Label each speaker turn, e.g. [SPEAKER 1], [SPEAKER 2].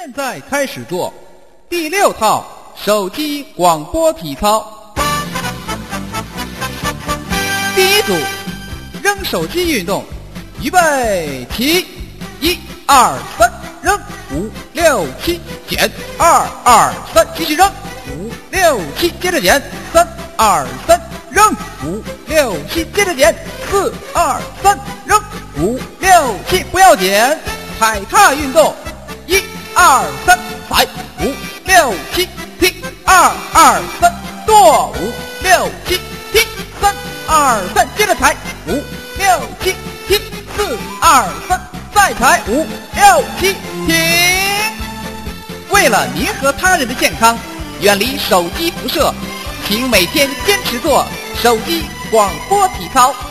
[SPEAKER 1] 现在开始做第6套手机广播体操。第一组，扔手机运动，预备起，1、2、3，扔，5、6、7，减，2、2、3，继续扔，5、6、7，接着减，3、2、3，扔，5、6、7，接着减，4、2、3，扔，5、6、7，不要减。踩踏运动，1、2、3，踩，5、6、7，停，2、2、3，跺，5、6、7，停，3、2、3，接着踩，5、6、7，停，4、2、3，再踩，5、6、7，停。为了您和他人的健康，远离手机辐射，请每天坚持做手机广播体操。